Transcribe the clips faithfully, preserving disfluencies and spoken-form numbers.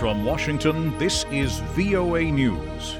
From Washington, this is V O A News.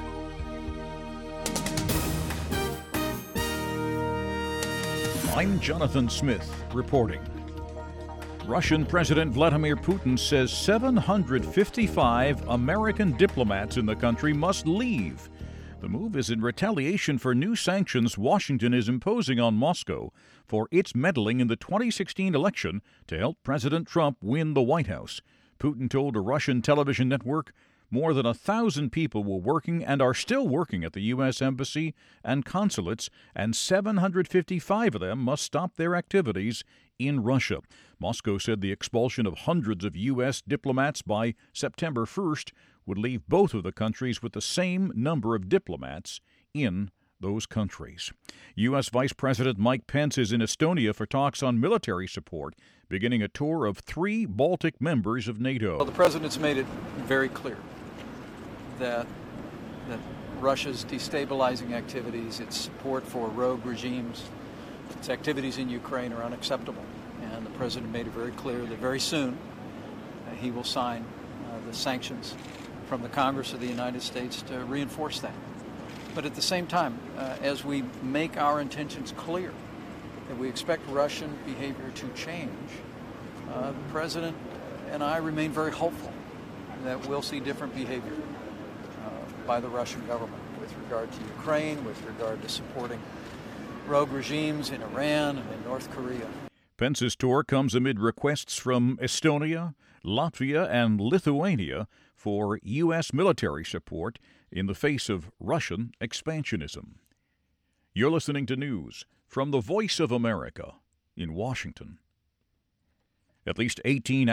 I'm Jonathan Smith reporting. Russian President Vladimir Putin says seven hundred fifty-five American diplomats in the country must leave. The move is in retaliation for new sanctions Washington is imposing on Moscow for its meddling in the twenty sixteen election to help President Trump win the White House. Putin told a Russian television network more than a thousand people were working and are still working at the U S Embassy and consulates, and seven hundred fifty-five of them must stop their activities in Russia. Moscow said the expulsion of hundreds of U S diplomats by September first would leave both of the countries with the same number of diplomats in those countries. U S Vice President Mike Pence is in Estonia for talks on military support, beginning a tour of three Baltic members of NATO. Well, the president's made it very clear that that Russia's destabilizing activities, its support for rogue regimes, its activities in Ukraine are unacceptable. And the president made it very clear that very soon uh, he will sign uh, the sanctions from the Congress of the United States to reinforce that. But at the same time, uh, as we make our intentions clear that we expect Russian behavior to change, uh, the president and I remain very hopeful that we'll see different behavior uh, by the Russian government with regard to Ukraine, with regard to supporting rogue regimes in Iran and in North Korea. Pence's tour comes amid requests from Estonia, Latvia, and Lithuania for U S military support in the face of Russian expansionism. You're listening to news from the Voice of America in Washington. At least eighteen